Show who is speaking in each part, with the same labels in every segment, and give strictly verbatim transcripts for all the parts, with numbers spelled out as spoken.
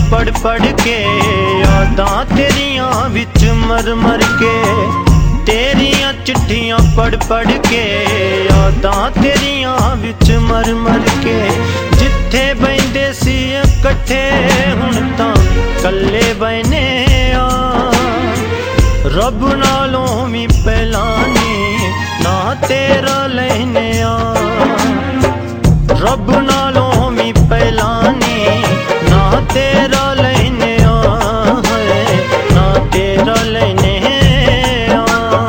Speaker 1: पढ़ पढ़ के यादां तेरियां विच मर मर के, तेरियां चिट्ठियां पढ़ पढ़ के यादां तेरियां विच मर मर के। जिथे बहिंदे सी इकट्ठे हुण तां कल्ले बहने आ, रब नालों भी पहला नी ना तेरा लैने आ, रब नालों भी पहला नी ना तेरा लैने आ, ना तेरा लैने आ।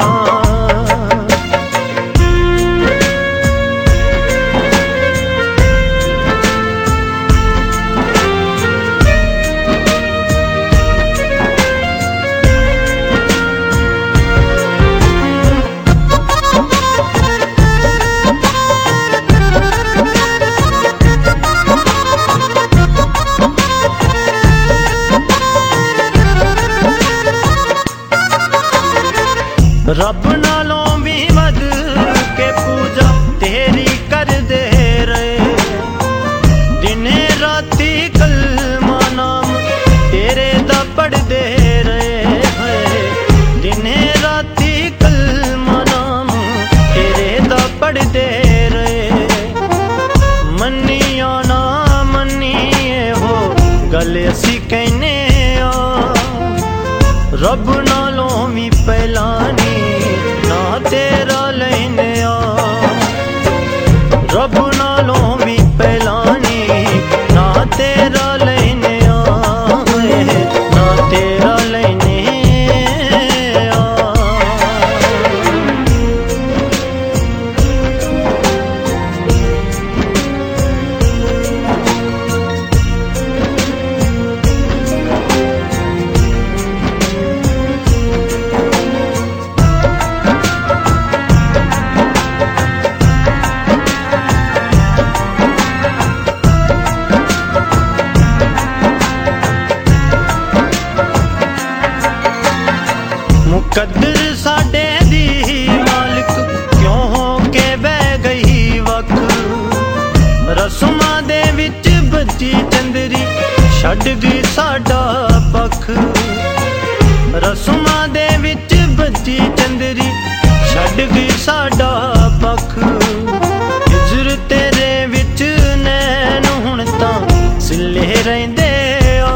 Speaker 1: रब नालों भी वध के पूजा तेरी कर दे रहे, दिने राती कलमा नाम तेरे दा पढ़ दे रहे, दिने राती कलमा नाम तेरे दा पढ़ दे रहे। मन्निया ना मन्निए हो गल असी कहने आ, रब नालों भी पहला नी ना तेरा लैने आ, रब नालों भी पहला नी ना तेरा लैने आ, ना तेरा लैने आ। मुकद्दर साडे दी मालिक क्यों हो के बह गई वख, रस्मां दे विच बजी चंदरी छड्ड गई साडा पख, रस्मां दे विच बजी चंदरी छड्ड गई साडा पख। हिजर तेरे विच नैन हुण तां सिले रहिंदे आ,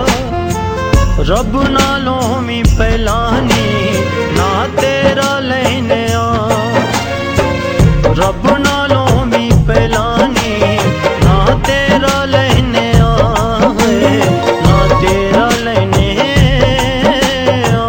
Speaker 1: रब नालों भी पहला नी ना तेरा लैने आ, रब नालों भी पहला नी ना तेरा लैने आ, ना तेरा लैने आ।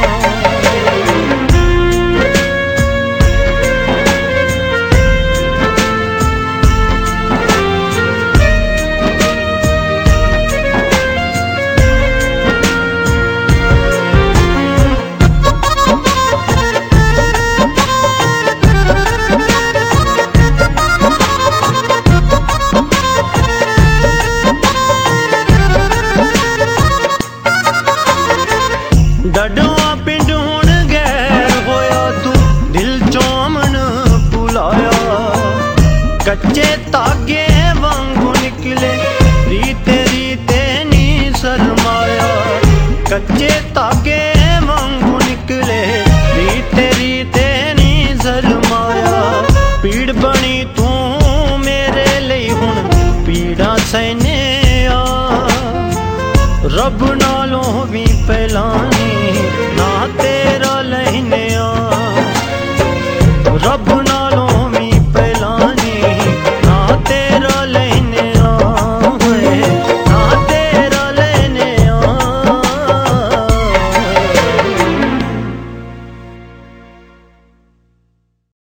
Speaker 1: डडुआ पिंड हुण गैर होया तू दिल चों अमन भुलाया, कच्चे धागे वांगू निकले रीते रीते नी शर्माया, कच्चे धागे वांगू निकले रीते रीते नी शर्माया। पीड़ बनी तू मेरे लिए हुण पीड़ा सहने आ, रब नालों भी पहला नी ना तेरा लैने आ, रब